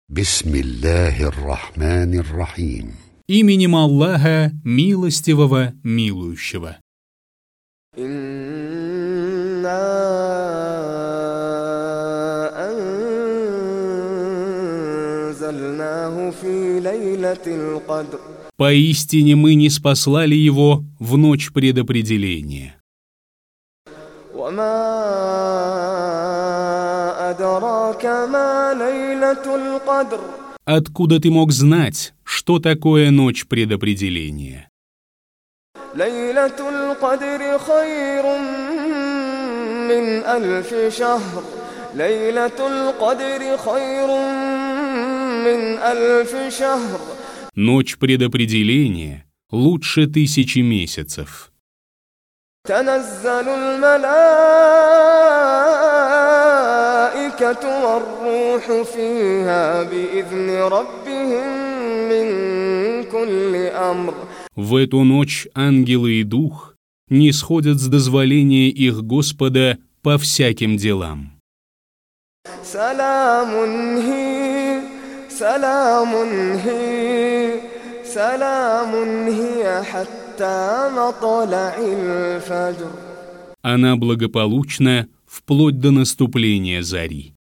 Бисмиллахир-рахманир-рахим. Именем Аллаха, милостивого, милующего. إنا أنزلناه في ليلة القدر. Поистине мы ниспослали его в ночь предопределения. وما أدراك ما ليلة القدر. Откуда ты мог знать, что такое ночь предопределения? ليلة القدر خير من ألف شهر. ليلة القدر خير من ألف شهر. Ночь предопределения лучше 1000 месяцев. تنزل الملائكة والروح فيها بإذن ربهم من كل أمر. В эту ночь ангелы и дух нисходят с дозволения их Господа по всяким делам. سلام هي سلام هي سلام هي حتى مطلع الفجر. Она благополучна вплоть до наступления зари.